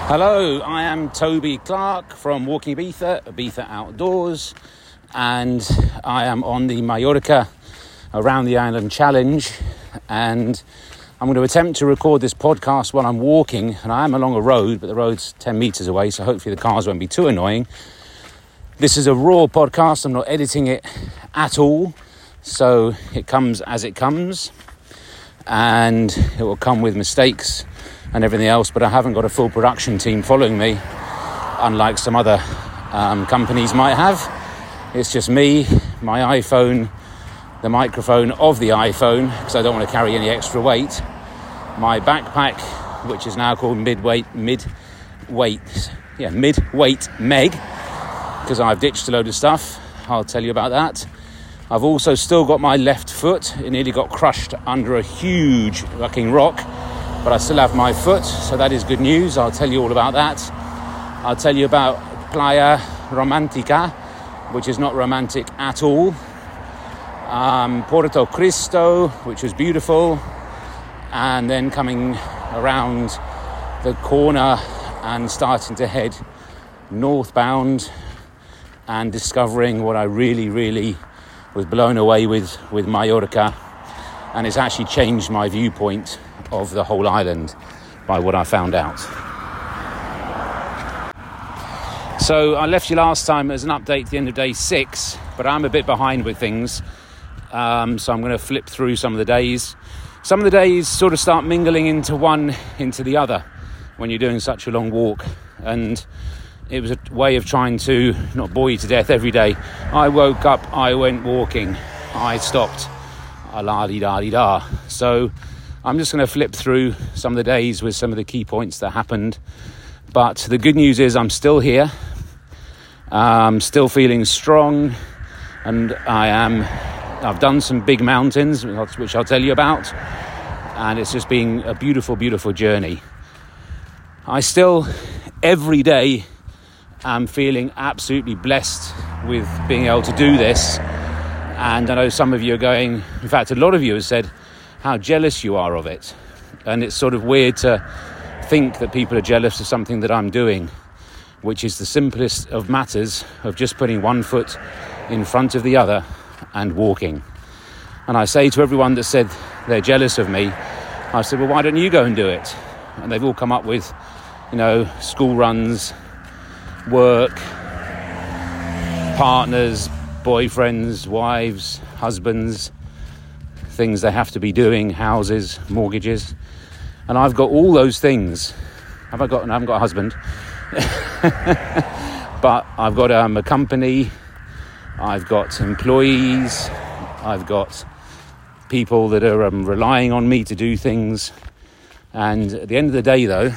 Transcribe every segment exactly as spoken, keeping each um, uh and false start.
Hello, I am Toby Clark from Walking Ibiza, Ibiza Outdoors, and I am on the Mallorca Around the Island Challenge, and I'm going to attempt to record this podcast while I'm walking, and I am along a road, but the road's ten metres away, so hopefully the cars won't be too annoying. This is a raw podcast, I'm not editing it at all, so it comes as it comes, and it will come with mistakes and everything else, but I haven't got a full production team following me, unlike some other um, companies might have. It's just me, my iPhone, the microphone of the iPhone, because I don't want to carry any extra weight, my backpack, which is now called Midweight, Mid-Weight, yeah, Mid-Weight Meg, because I've ditched a load of stuff. I'll tell you about that. I've also still got my left foot. It nearly got crushed under a huge fucking rock, but I still have my foot, so that is good news. I'll tell you all about that. I'll tell you about Playa Romantica, which is not romantic at all. Um, Porto Cristo, which was beautiful. And then coming around the corner and starting to head northbound and discovering what I really, really was blown away with, with Mallorca. And it's actually changed my viewpoint of the whole island by what I found out. So I left you last time as an update at the end of day six, but I'm a bit behind with things, um, so I'm going to flip through some of the days. Some of the days sort of start mingling into one into the other when you're doing such a long walk, and it was a way of trying to not bore you to death every day. I woke up, I went walking, I stopped, a la-di-da-di-da. So I'm just going to flip through some of the days with some of the key points that happened. But the good news is I'm still here. I'm still feeling strong. And I am, I've done some big mountains, which I'll tell you about. And it's just been a beautiful, beautiful journey. I still, every day, am feeling absolutely blessed with being able to do this. And I know some of you are going, in fact, a lot of you have said how jealous you are of it. And it's sort of weird to think that people are jealous of something that I'm doing, which is the simplest of matters of just putting one foot in front of the other and walking. And I say to everyone that said they're jealous of me, I said, well, why don't you go and do it? And they've all come up with, you know, school runs, work, partners, boyfriends, wives, husbands, things they have to be doing, houses, mortgages. And I've got all those things. Have I got? I haven't got a husband. But I've got um, a company. I've got employees. I've got people that are um, relying on me to do things. And at the end of the day, though,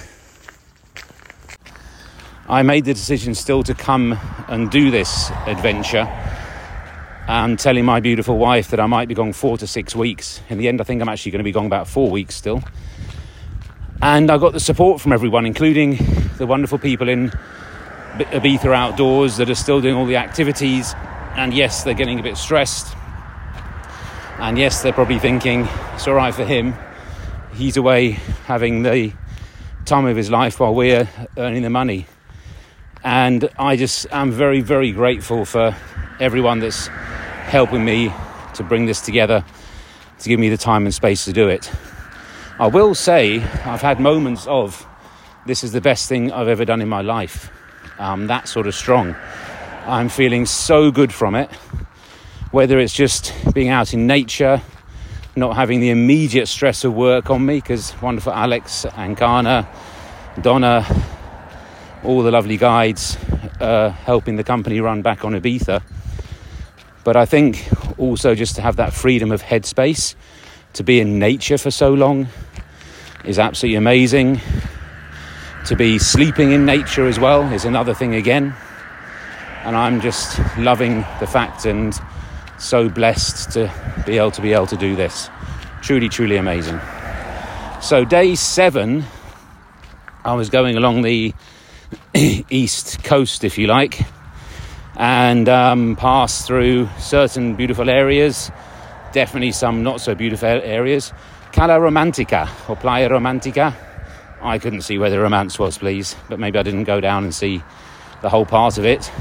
I made the decision still to come and do this adventure. I'm telling my beautiful wife that I might be gone four to six weeks. In the end, I think I'm actually going to be gone about four weeks still. And I got the support from everyone, including the wonderful people in Ibiza Outdoors that are still doing all the activities. And yes, they're getting a bit stressed. And yes, they're probably thinking, it's all right for him. He's away having the time of his life while we're earning the money. And I just am very, very grateful for everyone that's helping me to bring this together, to give me the time and space to do it. I will say I've had moments of, this is the best thing I've ever done in my life. Um, that sort of strong. I'm feeling so good from it. Whether it's just being out in nature, not having the immediate stress of work on me, because wonderful Alex, Ankana, Donna, all the lovely guides uh, helping the company run back on Ibiza. But I think also just to have that freedom of headspace, to be in nature for so long is absolutely amazing. To be sleeping in nature as well is another thing again. And I'm just loving the fact and so blessed to be able to be able to do this. Truly, truly amazing. So day seven, I was going along the east coast, if you like, and um, passed through certain beautiful areas, definitely some not so beautiful areas. Cala Romantica or Playa Romantica, I couldn't see where the romance was, please, but maybe I didn't go down and see the whole part of it.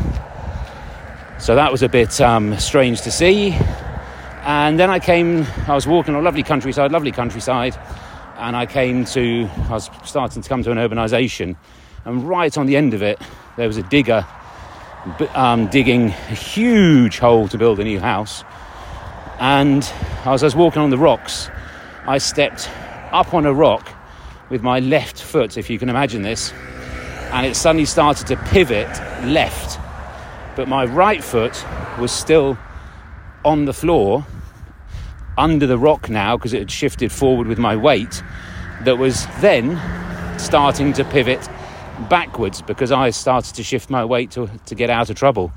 So that was a bit um, strange to see. And then I came, I was walking on lovely countryside, lovely countryside, and I came to, I was starting to come to an urbanisation, and right on the end of it, there was a digger um, digging a huge hole to build a new house. And as I was walking on the rocks, I stepped up on a rock with my left foot, if you can imagine this, and it suddenly started to pivot left, but my right foot was still on the floor under the rock now, because it had shifted forward with my weight, that was then starting to pivot backwards because I started to shift my weight to, to get out of trouble.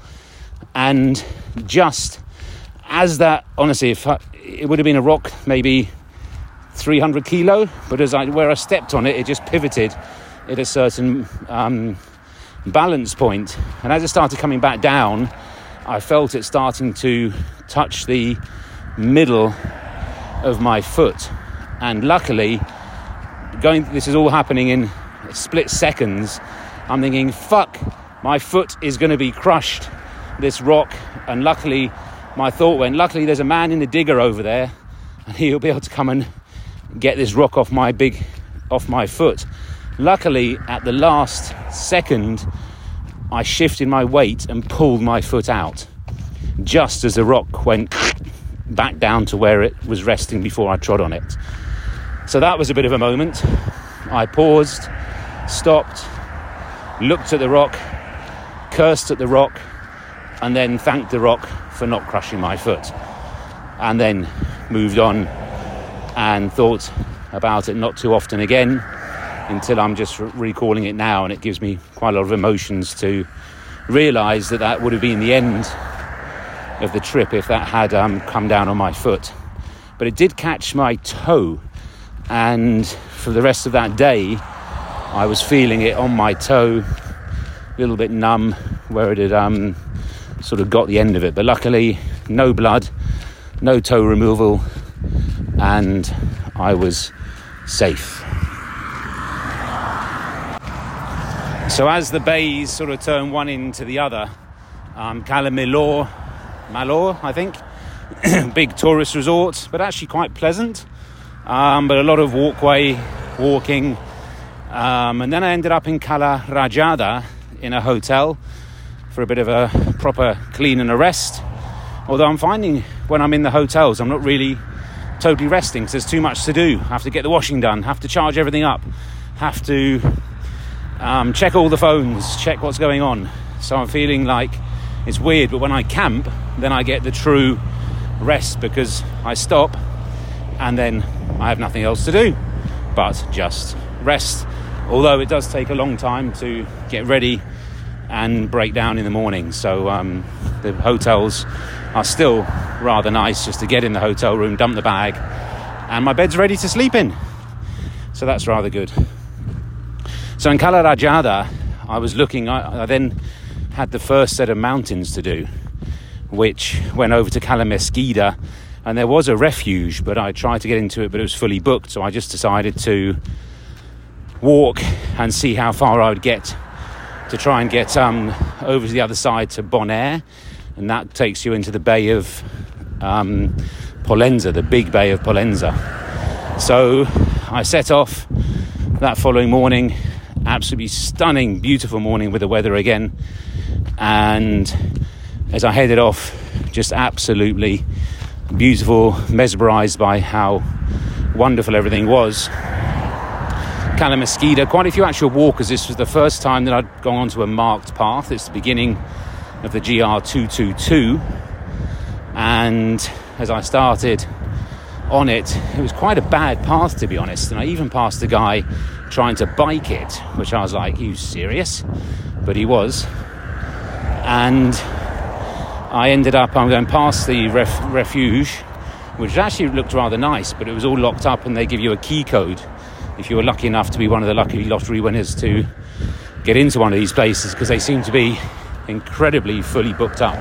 And just as that, honestly, if I, it would have been a rock maybe three hundred kilo, but as I where I stepped on it, it just pivoted at a certain um, balance point. And as it started coming back down, I felt it starting to touch the middle of my foot. And luckily, going this is all happening in split seconds, I'm thinking, fuck, my foot is going to be crushed, this rock. And luckily, my thought went, luckily there's a man in the digger over there, and he'll be able to come and get this rock off my big off my foot. Luckily, at the last second, I shifted my weight and pulled my foot out, just as the rock went back down to where it was resting before I trod on it. So that was a bit of a moment. I paused, stopped, looked at the rock, cursed at the rock, and then thanked the rock for not crushing my foot, and then moved on and thought about it not too often again, until I'm just recalling it now, and it gives me quite a lot of emotions to realise that that would have been the end of the trip if that had um, come down on my foot. But it did catch my toe, and for the rest of that day I was feeling it on my toe, a little bit numb where it had um, sort of got the end of it. But luckily, no blood, no toe removal, and I was safe. So as the bays sort of turn one into the other, um, Cala Melor, Malor, I think, big tourist resort, but actually quite pleasant, um, but a lot of walkway, walking, um, and then I ended up in Cala Rajada in a hotel for a bit of a proper clean and a rest. Although I'm finding when I'm in the hotels, I'm not really totally resting because there's too much to do. I have to get the washing done, have to charge everything up, have to um, check all the phones, check what's going on. So I'm feeling like it's weird, but when I camp, then I get the true rest because I stop and then I have nothing else to do but just rest. Although it does take a long time to get ready and break down in the morning. So um, the hotels are still rather nice just to get in the hotel room, dump the bag, and my bed's ready to sleep in. So that's rather good. So in Cala Rajada, I was looking, I, I then had the first set of mountains to do, which went over to Cala Mesquida, and there was a refuge, but I tried to get into it, but it was fully booked. So I just decided to walk and see how far I would get to try and get um, over to the other side to Bonaire, and that takes you into the Bay of um, Pollença, the big Bay of Pollença. So I set off that following morning, absolutely stunning, beautiful morning with the weather again, and as I headed off, just absolutely beautiful, mesmerised by how wonderful everything was. Cala Mesquida, quite a few actual walkers. This was the first time that I'd gone onto a marked path. It's the beginning of the G R two twenty-two, and as I started on it, it was quite a bad path, to be honest, and I even passed a guy trying to bike it, which I was like, are you serious? But he was. And I ended up, I'm going past the ref, refuge, which actually looked rather nice, but it was all locked up, and they give you a key code if you were lucky enough to be one of the lucky lottery winners to get into one of these places, because they seem to be incredibly fully booked up.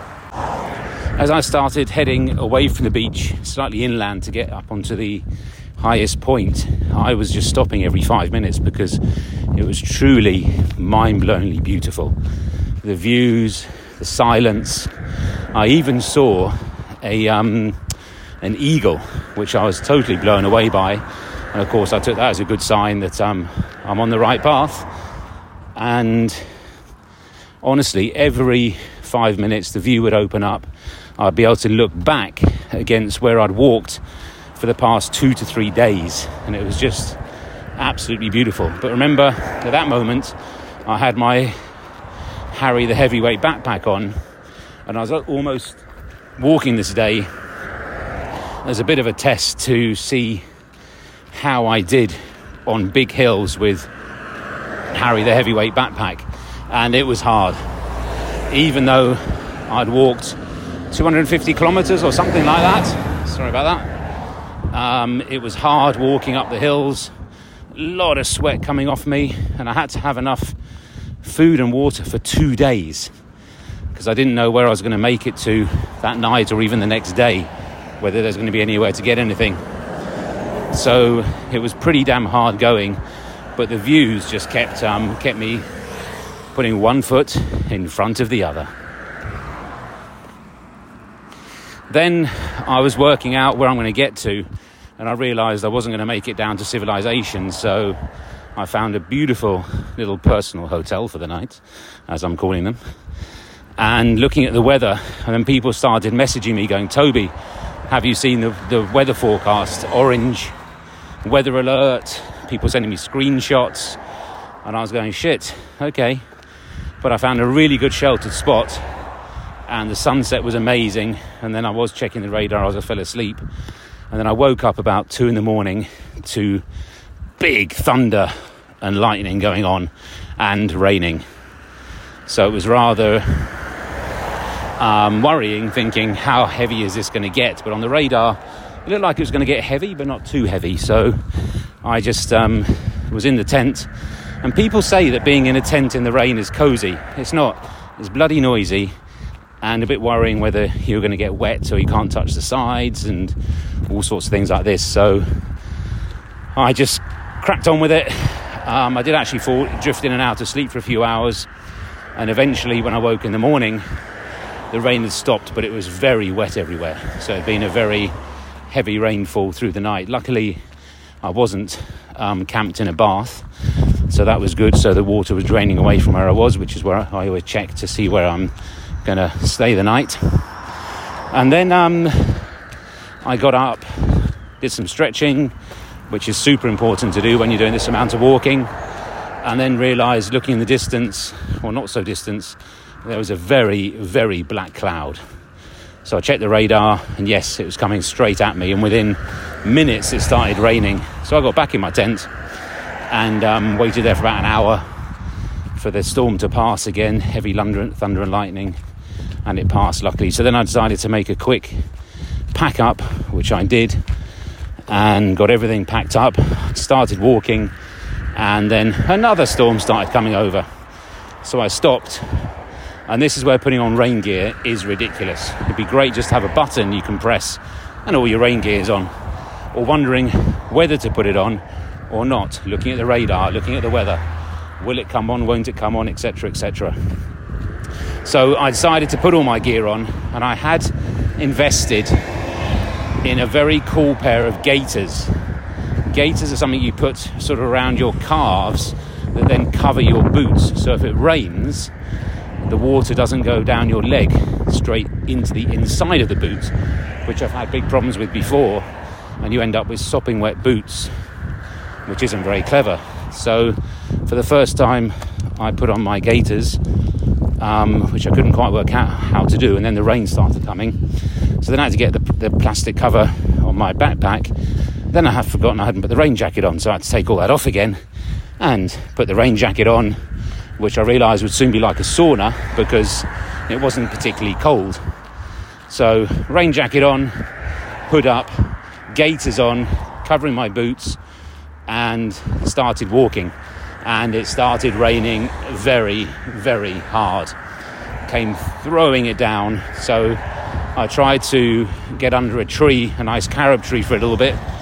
As I started heading away from the beach, slightly inland to get up onto the highest point, I was just stopping every five minutes because it was truly mind-blowingly beautiful. The views, the silence. I even saw a um, an eagle, which I was totally blown away by. And of course, I took that as a good sign that um, I'm on the right path. And honestly, every five minutes, the view would open up. I'd be able to look back against where I'd walked for the past two to three days. And it was just absolutely beautiful. But remember, at that moment, I had my Harry the Heavyweight backpack on, and I was almost walking this day as a bit of a test to see how I did on big hills with Harry the Heavyweight backpack. And it was hard. Even though I'd walked two hundred fifty kilometers or something like that, sorry about that, um, it was hard walking up the hills, a lot of sweat coming off me, and I had to have enough food and water for two days because I didn't know where I was going to make it to that night or even the next day, whether there's going to be anywhere to get anything. So it was pretty damn hard going, but the views just kept um, kept me putting one foot in front of the other. Then I was working out where I'm going to get to, and I realised I wasn't going to make it down to civilization, so I found a beautiful little personal hotel for the night, as I'm calling them, and looking at the weather. And then people started messaging me going, Toby, have you seen the, the weather forecast? Orange, weather alert, people sending me screenshots. And I was going, shit, okay. But I found a really good sheltered spot, and the sunset was amazing. And then I was checking the radar as I fell asleep. And then I woke up about two in the morning to big thunder and lightning going on and raining. So it was rather um, worrying, thinking, how heavy is this going to get? But on the radar, it looked like it was going to get heavy, but not too heavy. So I just um, was in the tent. And people say that being in a tent in the rain is cozy. It's not. It's bloody noisy and a bit worrying whether you're going to get wet so you can't touch the sides and all sorts of things like this. So I just cracked on with it. Um, I did actually fall, drift in and out of sleep for a few hours. And eventually when I woke in the morning, the rain had stopped, but it was very wet everywhere. So it had been a very heavy rainfall through the night. Luckily, I wasn't um, camped in a bath. So that was good. So the water was draining away from where I was, which is where I always check to see where I'm going to stay the night. And then um, I got up, did some stretching, which is super important to do when you're doing this amount of walking. And then realised, looking in the distance, or not so distance, there was a very, very black cloud. So I checked the radar, and yes, it was coming straight at me. And within minutes, it started raining. So I got back in my tent and um, waited there for about an hour for the storm to pass again, heavy thunder, thunder and lightning, and it passed luckily. So then I decided to make a quick pack up, which I did, and got everything packed up, started walking, and then another storm started coming over. So I stopped, and this is where putting on rain gear is ridiculous. It'd be great just to have a button you can press and all your rain gear is on, or wondering whether to put it on or not, looking at the radar, looking at the weather. Will it come on, won't it come on, etc, et cetera. So I decided to put all my gear on, and I had invested in a very cool pair of gaiters. Gaiters are something you put sort of around your calves that then cover your boots. So if it rains, the water doesn't go down your leg straight into the inside of the boot, which I've had big problems with before, and you end up with sopping wet boots, which isn't very clever. So for the first time I put on my gaiters, um, which I couldn't quite work out how to do, and then the rain started coming. So then I had to get the, the plastic cover on my backpack. Then I had forgotten I hadn't put the rain jacket on, so I had to take all that off again and put the rain jacket on, which I realised would soon be like a sauna because it wasn't particularly cold. So rain jacket on, hood up, gaiters on, covering my boots, and started walking. And it started raining very, very hard. Came throwing it down. So I tried to get under a tree, a nice carob tree for a little bit,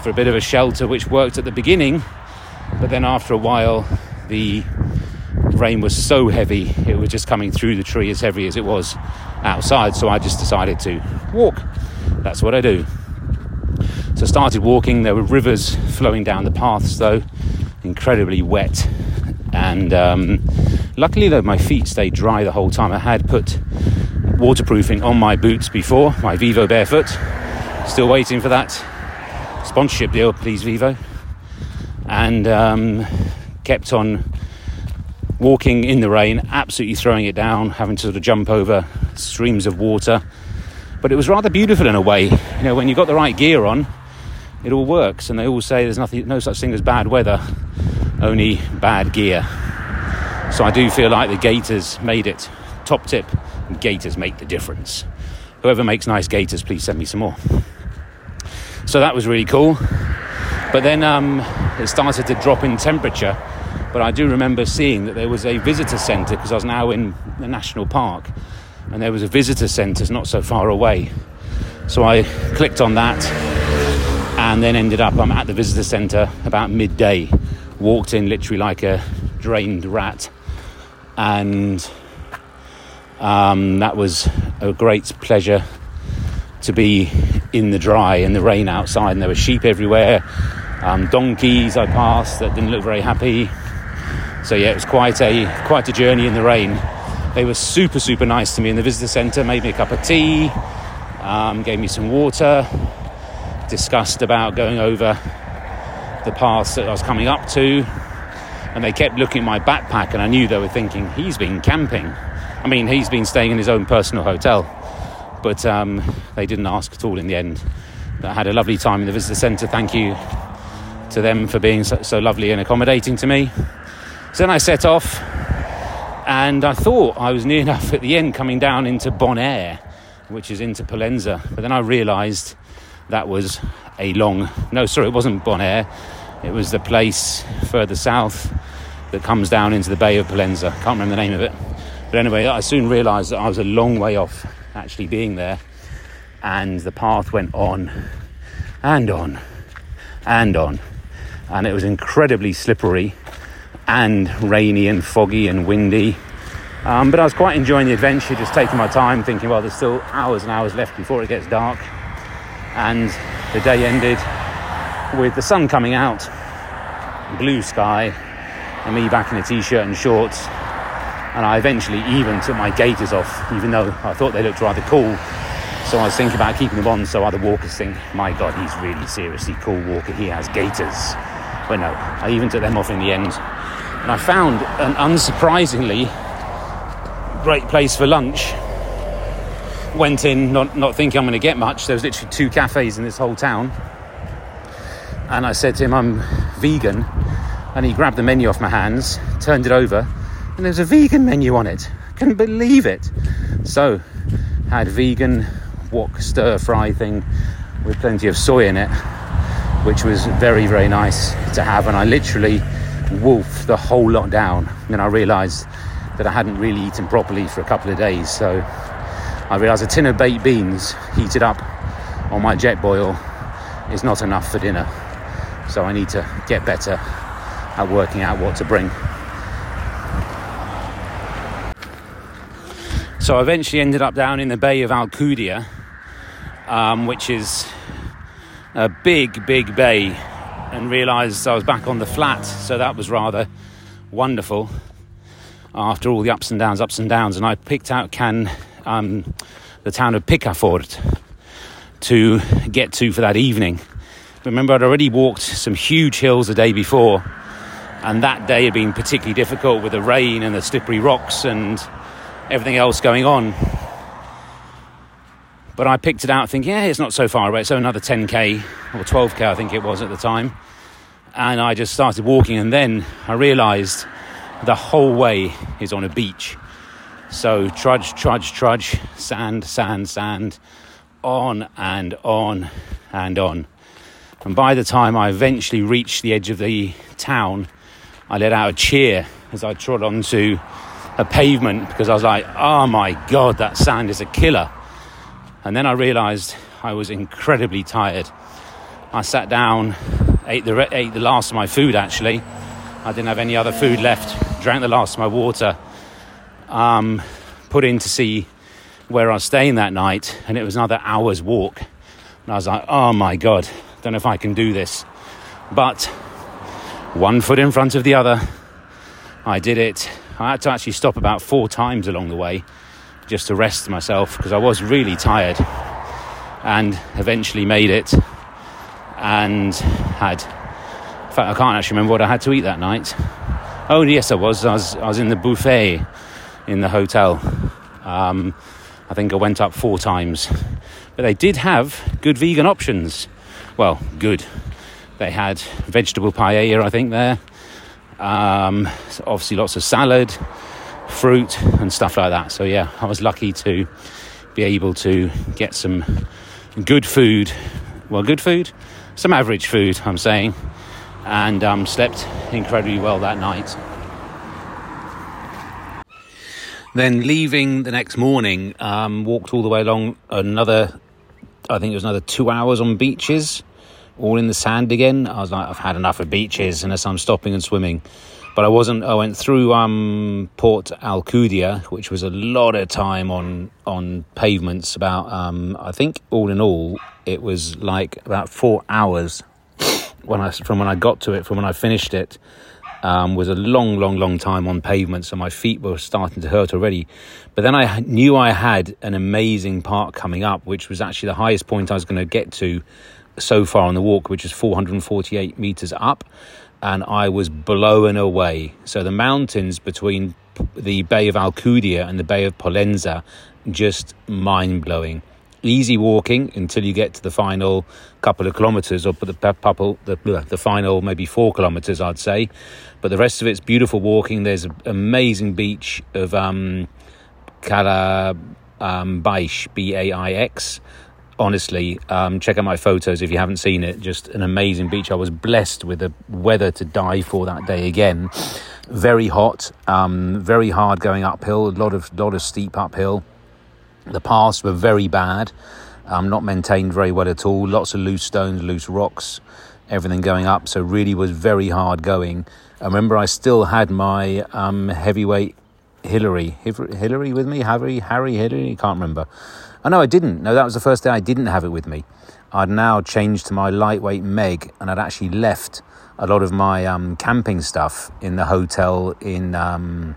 for a bit of a shelter, which worked at the beginning, but then after a while the rain was so heavy, it was just coming through the tree as heavy as it was outside, so I just decided to walk. That's what I do. So I started walking. There were rivers flowing down the paths though, incredibly wet, and um, luckily though my feet stayed dry the whole time. I had put waterproofing on my boots before, my Vivo Barefoot. Still waiting for that sponsorship deal, please Vivo. And um, kept on walking in the rain, absolutely throwing it down, having to sort of jump over streams of water. But it was rather beautiful in a way. You know, when you've got the right gear on, it all works. And they all say there's nothing, no such thing as bad weather, only bad gear. So I do feel like the gaiters made it. Top tip, gaiters make the difference. Whoever makes nice gaiters, please send me some more. So that was really cool. But then um, it started to drop in temperature. But I do remember seeing that there was a visitor centre, because I was now in the national park, and there was a visitor centre not so far away. So I clicked on that and then ended up I'm at the visitor centre about midday. Walked in literally like a drained rat, and um, that was a great pleasure to be in the dry, in the rain outside, and there were sheep everywhere, um, donkeys I passed that didn't look very happy. So yeah, it was quite a quite a journey in the rain. They were super, super nice to me in the visitor centre, made me a cup of tea, um, gave me some water, discussed about going over the paths that I was coming up to, and they kept looking at my backpack, and I knew they were thinking, he's been camping. I mean, he's been staying in his own personal hotel, but um, they didn't ask at all in the end. But I had a lovely time in the visitor centre. Thank you to them for being so, so lovely and accommodating to me. So then I set off, and I thought I was near enough at the end coming down into Bonaire, which is into Pollenza. But then I realised that was a long... No, sorry, it wasn't Bonaire. It was the place further south that comes down into the Bay of Pollenza. Can't remember the name of it. But anyway, I soon realised that I was a long way off actually being there. And the path went on and on and on. And it was incredibly slippery and rainy and foggy and windy, um, but I was quite enjoying the adventure, just taking my time, thinking, well, there's still hours and hours left before it gets dark. And the day ended with the sun coming out, blue sky, and me back in a t-shirt and shorts. And I eventually even took my gaiters off, even though I thought they looked rather cool. So I was thinking about keeping them on so other walkers think, my God, he's really seriously cool walker, he has gaiters. But no, I even took them off in the end. And I found an unsurprisingly great place for lunch. Went in not, not thinking I'm going to get much. There was literally two cafes in this whole town. And I said to him, I'm vegan. And he grabbed the menu off my hands, turned it over, and there's a vegan menu on it. Couldn't believe it. So, had vegan wok stir fry thing with plenty of soy in it, which was very, very nice to have. And I literally wolfed the whole lot down. And then I realised that I hadn't really eaten properly for a couple of days. So I realised a tin of baked beans heated up on my jet boil is not enough for dinner. So I need to get better at working out what to bring. So I eventually ended up down in the Bay of Alcudia, um, which is a big, big bay, and realised I was back on the flat, so that was rather wonderful after all the ups and downs, ups and downs. And I picked out can um, the town of Picafort to get to for that evening. Remember, I'd already walked some huge hills the day before, and that day had been particularly difficult with the rain and the slippery rocks and everything else going on. But I picked it out thinking, yeah, it's not so far away. So another ten k or twelve k, I think it was at the time. And I just started walking, and then I realised the whole way is on a beach. So trudge, trudge, trudge, sand, sand, sand, on and on and on. And by the time I eventually reached the edge of the town, I let out a cheer as I trod onto a pavement, because I was like, oh my God, that sand is a killer. And then I realised I was incredibly tired. I sat down, ate the, ate the last of my food actually. I didn't have any other food left, drank the last of my water, um, put in to see where I was staying that night, and it was another hour's walk. And I was like, oh my God, don't know if I can do this. But one foot in front of the other, I did it. I had to actually stop about four times along the way just to rest myself because I was really tired, and eventually made it and had, in fact I can't actually remember what I had to eat that night. Oh yes I was I was, I was in the buffet in the hotel. um, I think I went up four times, but they did have good vegan options. Well, good. They had vegetable paella, I think, there. Um, so obviously lots of salad, fruit and stuff like that. So yeah, I was lucky to be able to get some good food. Well, good food, some average food, I'm saying, and um, slept incredibly well that night. Then leaving the next morning, um, walked all the way along another, I think it was another two hours on beaches, all in the sand again. I was like, I've had enough of beaches unless I'm stopping and swimming. But I wasn't. I went through um, Port Alcudia, which was a lot of time on on pavements. About um, I think all in all, it was like about four hours when I from when I got to it, from when I finished it. Um, was a long, long, long time on pavement, so my feet were starting to hurt already. But then I knew I had an amazing part coming up, which was actually the highest point I was going to get to so far on the walk, which is four hundred forty-eight meters up, and I was blown away. So the mountains between the Bay of Alcudia and the Bay of Pollenza, just mind-blowing. Easy walking until you get to the final couple of kilometres, or the couple, the, the final maybe four kilometres, I'd say. But the rest of it's beautiful walking. There's an amazing beach of um, Cala um, Baix, B A I X. Honestly, um, check out my photos if you haven't seen it. Just an amazing beach. I was blessed with the weather to die for that day again. Very hot, um, very hard going uphill, a lot of lot of steep uphill. The paths were very bad, um, not maintained very well at all. Lots of loose stones, loose rocks, everything going up. So really was very hard going. I remember I still had my um, heavyweight Hillary, Hillary with me, Harry, Harry Hillary, I can't remember. Oh no, I didn't. No, that was the first day I didn't have it with me. I'd now changed to my lightweight Meg, and I'd actually left a lot of my um, camping stuff in the hotel in, um,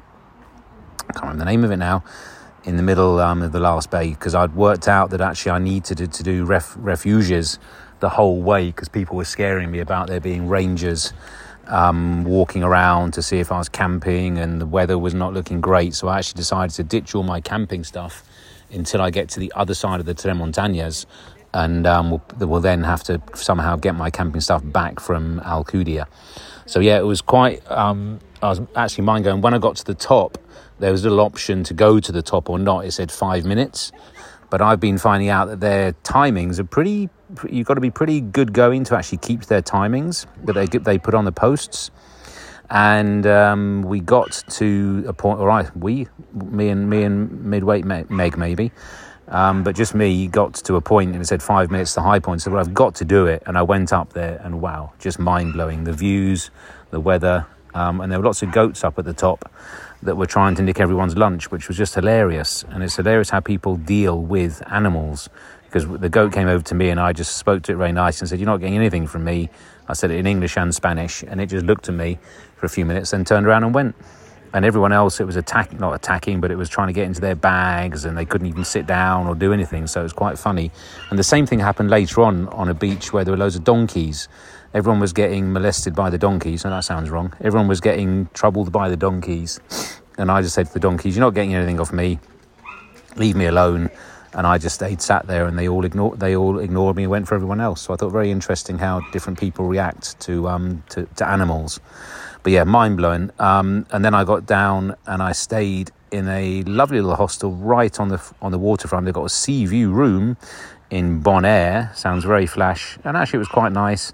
I can't remember the name of it now, in the middle um, of the last bay, because I'd worked out that actually I needed to, to do ref, refuges the whole way, because people were scaring me about there being rangers um, walking around to see if I was camping, and the weather was not looking great. So I actually decided to ditch all my camping stuff until I get to the other side of the Tres Montañas, and um, we'll, we'll then have to somehow get my camping stuff back from Alcudia. So yeah, it was quite, um, I was actually mind going, when I got to the top, there was a little option to go to the top or not. It said five minutes. But I've been finding out that their timings are pretty, you've got to be pretty good going to actually keep their timings that they they put on the posts. And um, we got to a point, all right, we, me and me and midweight Meg maybe, um, but just me got to a point and it said five minutes, the high point. So well, I've got to do it. And I went up there and wow, just mind-blowing. The views, the weather, um, and there were lots of goats up at the top that were trying to nick everyone's lunch, which was just hilarious. And it's hilarious how people deal with animals, because the goat came over to me and I just spoke to it very nice and said, "You're not getting anything from me." I said it in English and Spanish, and it just looked at me for a few minutes and turned around and went. And everyone else, it was attack, not attacking, but it was trying to get into their bags, and they couldn't even sit down or do anything. So it was quite funny. And the same thing happened later on on a beach where there were loads of donkeys. Everyone was getting molested by the donkeys. No, that sounds wrong. Everyone was getting troubled by the donkeys. And I just said to the donkeys, "You're not getting anything off me. Leave me alone." And I just stayed sat there, and they all ignored they all ignored me and went for everyone else. So I thought very interesting how different people react to um to, to animals. But yeah, mind blowing. Um, and then I got down and I stayed in a lovely little hostel right on the on the waterfront. They've got a sea view room in Bonaire. Sounds very flash, and actually it was quite nice.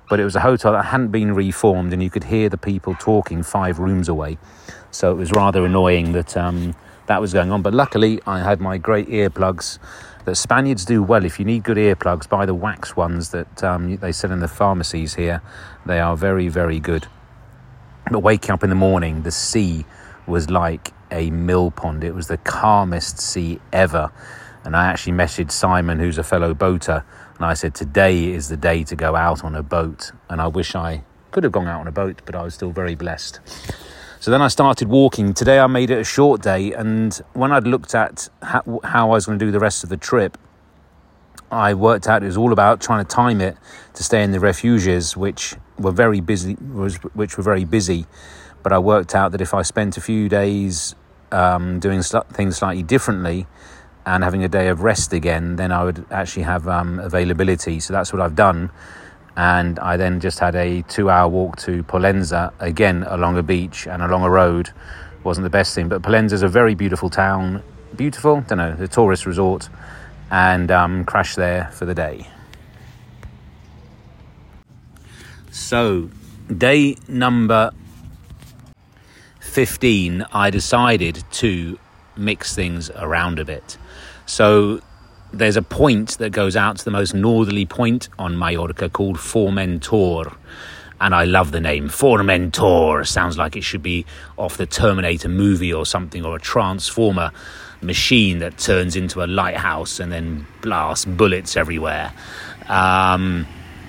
but it was a hotel that hadn't been reformed, and you could hear the people talking five rooms away. So it was rather annoying that um, that was going on. But luckily, I had my great earplugs that Spaniards do well. If you need good earplugs, buy the wax ones that um, they sell in the pharmacies here. They are very, very good. But waking up in the morning, the sea was like a mill pond. It was the calmest sea ever. And I actually messaged Simon, who's a fellow boater, and I said, today is the day to go out on a boat. And I wish I could have gone out on a boat, but I was still very blessed. So then I started walking. Today I made it a short day, and when I'd looked at how, how I was going to do the rest of the trip, I worked out it was all about trying to time it to stay in the refuges, which were very busy, was which were very busy. But I worked out that if I spent a few days um, doing sl- things slightly differently and having a day of rest again, then I would actually have um, availability. So that's what I've done. And I then just had a two-hour walk to Pollenza, again along a beach and along a road. Wasn't the best thing, but Pollenza's a very beautiful town. Beautiful? Don't know, a tourist resort. And um, crashed there for the day. So, day number fifteen, I decided to mix things around a bit. So there's a point that goes out to the most northerly point on Mallorca called Formentor. And I love the name. Formentor sounds like it should be off the Terminator movie or something, or a Transformer machine that turns into a lighthouse and then blasts bullets everywhere. Um,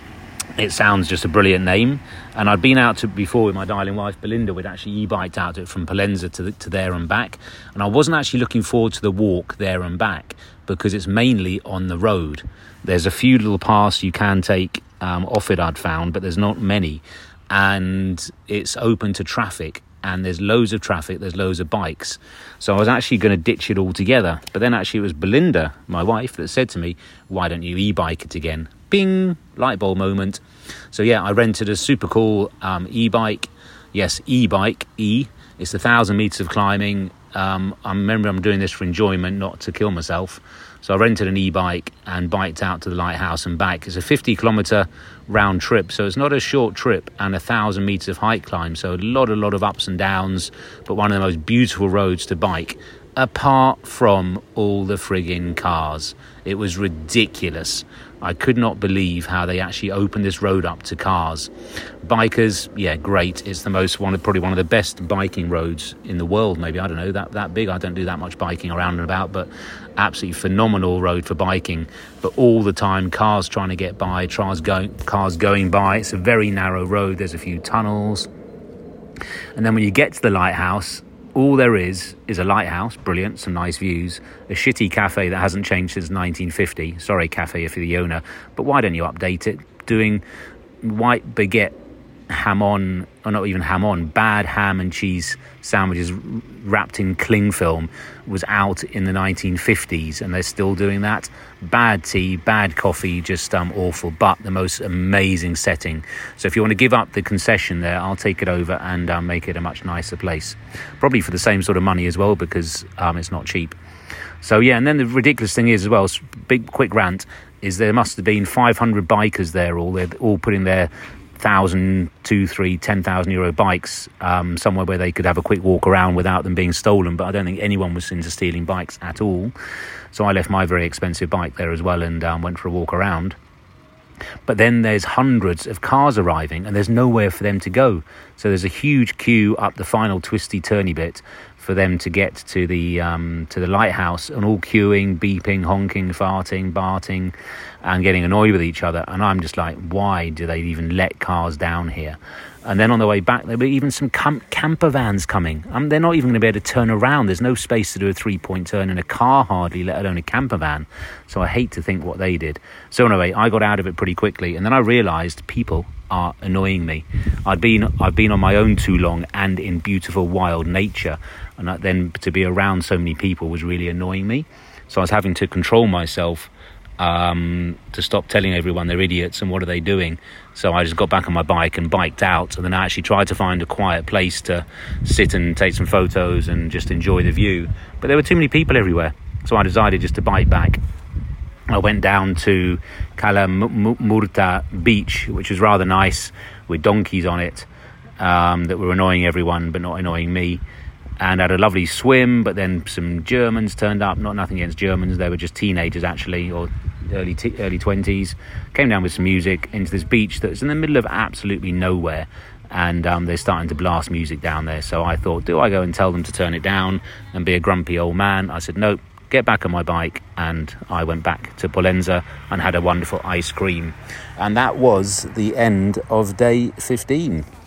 it sounds just a brilliant name. And I'd been out to before with my darling wife Belinda. We'd actually e-biked out to it from Pollenza to, the, to there and back. And I wasn't actually looking forward to the walk there and back because it's mainly on the road. There's a few little paths you can take um, off it, I'd found, but there's not many. And it's open to traffic. And there's loads of traffic, there's loads of bikes. So I was actually going to ditch it all together. But then actually it was Belinda, my wife, that said to me, why don't you e-bike it again? Bing, light bulb moment. So yeah, I rented a super cool um, e-bike. Yes, e-bike, E. It's a thousand metres of climbing. Um, I remember I'm doing this for enjoyment, not to kill myself. So I rented an e-bike and biked out to the lighthouse and back. It's a fifty kilometre round trip, so it's not a short trip, and a thousand metres of height climb. So a lot, a lot of ups and downs, but one of the most beautiful roads to bike, apart from all the friggin' cars. It was ridiculous. I could not believe how they actually opened this road up to cars. Bikers, yeah, great. It's the most one of probably one of the best biking roads in the world. Maybe, I don't know, that that big. I don't do that much biking around and about, but absolutely phenomenal road for biking. But all the time, cars trying to get by, cars going, cars going by. It's a very narrow road. There's a few tunnels, and then when you get to the lighthouse, all there is is a lighthouse, brilliant, some nice views, a shitty cafe that hasn't changed since nineteen fifty. Sorry, cafe, if you're the owner, but why don't you update it? Doing white baguette ham-on, or not even ham-on, bad ham and cheese sandwiches wrapped in cling film was out in the nineteen fifties, and they're still doing that. Bad tea, bad coffee, just um, awful, but the most amazing setting. So if you want to give up the concession there, I'll take it over and um, make it a much nicer place. Probably for the same sort of money as well, because um, it's not cheap. So yeah, and then the ridiculous thing is as well, big quick rant, is there must have been five hundred bikers there, all they're all putting their thousand, two, three, ten thousand euro bikes um, somewhere where they could have a quick walk around without them being stolen. But I don't think anyone was into stealing bikes at all. So I left my very expensive bike there as well and um, went for a walk around. But then there's hundreds of cars arriving and there's nowhere for them to go. So there's a huge queue up the final twisty turny bit for them to get to the um, to the lighthouse, and all queuing, beeping, honking, farting, barting, and getting annoyed with each other. And I'm just like, why do they even let cars down here? And then on the way back, there were even some cam- camper vans coming. Um, they're not even going to be able to turn around. There's no space to do a three-point turn in a car hardly, let alone a camper van. So I hate to think what they did. So anyway, I got out of it pretty quickly. And then I realised people are annoying me. I'd been I've been on my own too long and in beautiful wild nature. And then to be around so many people was really annoying me. So I was having to control myself um, to stop telling everyone they're idiots and what are they doing. So I just got back on my bike and biked out, and then I actually tried to find a quiet place to sit and take some photos and just enjoy the view. But there were too many people everywhere. So I decided just to bike back. I went down to Cala Murta beach, which was rather nice, with donkeys on it um, that were annoying everyone but not annoying me, and had a lovely swim. But then some Germans turned up. Not nothing against Germans, they were just teenagers actually, or early t- early twenties. Came down with some music into this beach that's in the middle of absolutely nowhere, and um, they're starting to blast music down there. So I thought, do I go and tell them to turn it down and be a grumpy old man? I said nope, get back on my bike, and I went back to Pollenza and had a wonderful ice cream. And that was the end of day fifteen.